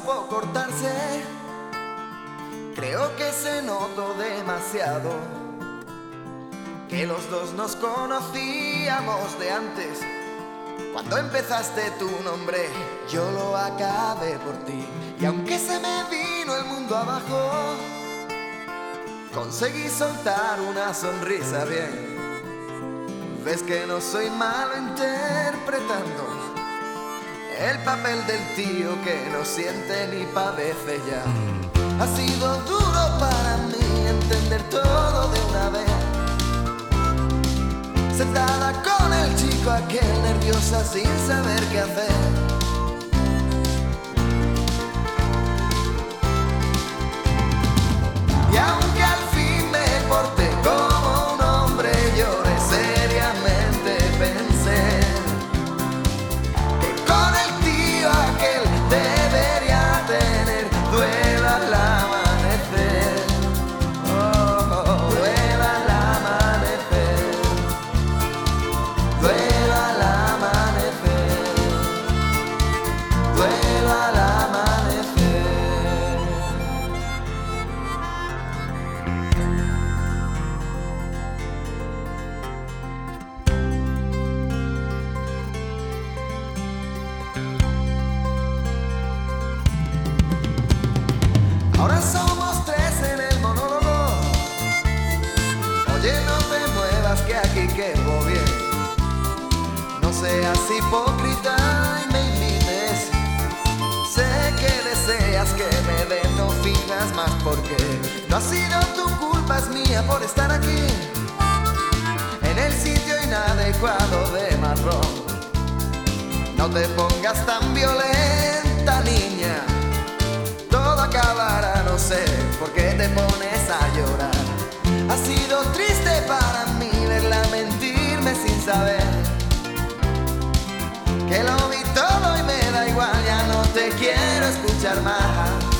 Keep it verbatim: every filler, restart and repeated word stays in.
supo cortarse. Creo que se notó demasiado que los dos nos conocíamos de antes. Cuando empezaste tu nombre, yo lo acabé por ti. Y aunque se me vino el mundo abajo, conseguí soltar una sonrisa bien. Ves que no soy malo interpretando el papel del tío que no siente ni padece ya. Ha sido duro para mí entender todo de una vez. Sentada con el chico aquel, nerviosa sin saber qué hacer. Y aunque al fin me porté como un hombre, lloré seriamente, pensé que con el tío aquel debería tener duelo al amanecer. Oh, duelo al amanecer, duelo al amanecer, duelo al amanecer. Ahora somos tres en el monólogo. Oye, no te muevas que aquí quedo bien. No seas hipócrita y me invites. Sé que deseas que me dé, no fijas más porque no ha sido tu culpa, es mía por estar aquí en el sitio inadecuado de marrón. No te pongas tan violenta, niña. Todo acabará, no sé por qué te pones a llorar. Ha sido triste para mí verla mentirme sin saber que lo vi todo y me da igual, ya no te quiero escuchar más.